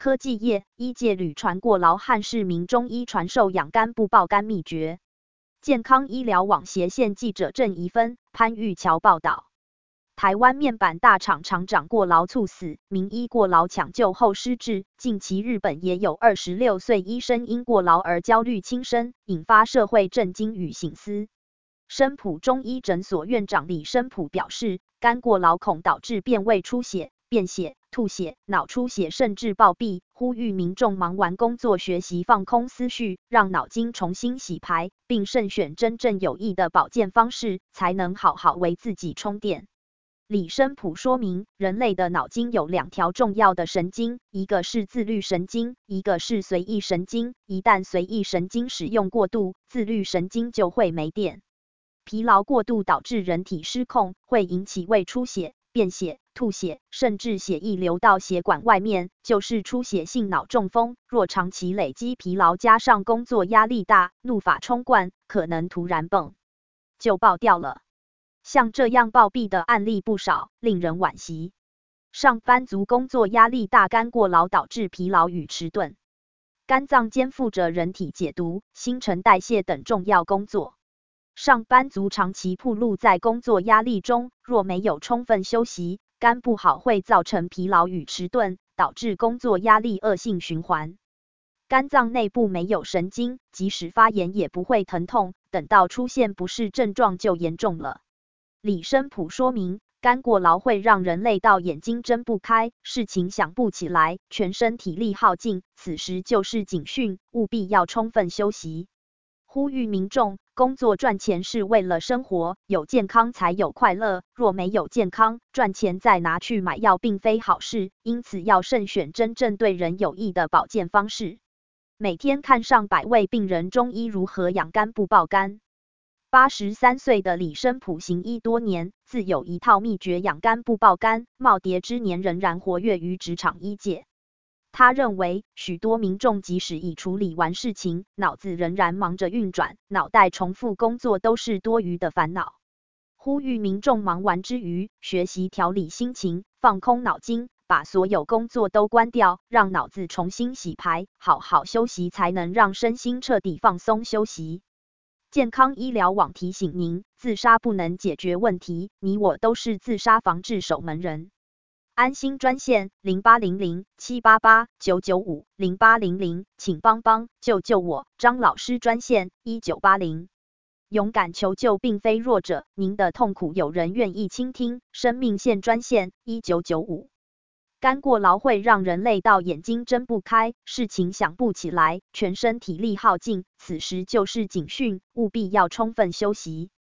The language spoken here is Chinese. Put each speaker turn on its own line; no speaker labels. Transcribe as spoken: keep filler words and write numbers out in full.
科技业、医界屡传过劳和市民中医传授养肝不爆肝秘诀。健康医疗网斜线记者郑怡芬、潘玉桥报道。台湾面板大厂厂长过劳猝死，名医过劳抢救后失智。近期日本也有二十六岁医生因过劳而焦虑轻生，引发社会震惊与省思。生普中医诊所院长李生普表示，肝过劳恐导致便胃出血、便血、吐血、脑出血甚至暴毙，呼吁民众忙完工作学习放空思绪，让脑筋重新洗牌，并慎选真正有益的保健方式，才能好好为自己充电。李生普说明，人类的脑筋有两条重要的神经，一个是自律神经，一个是随意神经。一旦随意神经使用过度，自律神经就会没电。疲劳过度导致人体失控，会引起胃出血、便血、吐血，甚至血液流到血管外面，就是出血性脑中风。若长期累积疲劳，加上工作压力大，怒发冲冠，可能突然蹦就爆掉了。像这样暴毙的案例不少，令人惋惜。上班族工作压力大，肝过劳导致疲劳与迟钝。肝脏肩负着人体解毒、新陈代谢等重要工作。上班族长期暴露在工作压力中，若没有充分休息，肝不好会造成疲劳与迟钝，导致工作压力恶性循环。肝脏内部没有神经，即使发炎也不会疼痛，等到出现不适症状就严重了。李生普说明，肝过劳会让人累到眼睛睁不开，事情想不起来，全身体力耗尽，此时就是警讯，务必要充分休息。呼吁民众，工作赚钱是为了生活，有健康才有快乐，若没有健康，赚钱再拿去买药并非好事，因此要慎选真正对人有益的保健方式。每天看上百位病人，中医如何养肝不爆肝？八十三岁的李生普行医多年，自有一套秘诀养肝不爆肝，耄耋之年仍然活跃于职场医界。他认为，许多民众即使已处理完事情，脑子仍然忙着运转，脑袋重复工作都是多余的烦恼。呼吁民众忙完之余，学习调理心情，放空脑筋，把所有工作都关掉，让脑子重新洗牌，好好休息，才能让身心彻底放松休息。健康医疗网提醒您，自杀不能解决问题，你我都是自杀防治守门人。安心专线零八零零七八八九九五 零八零零，请帮帮救救我。张老师专线一九八零。勇敢求救并非弱者，您的痛苦有人愿意倾听。生命线专线一九九五。肝过劳会让人累到眼睛睁不开，事情想不起来，全身体力耗尽，此时就是警讯，务必要充分休息。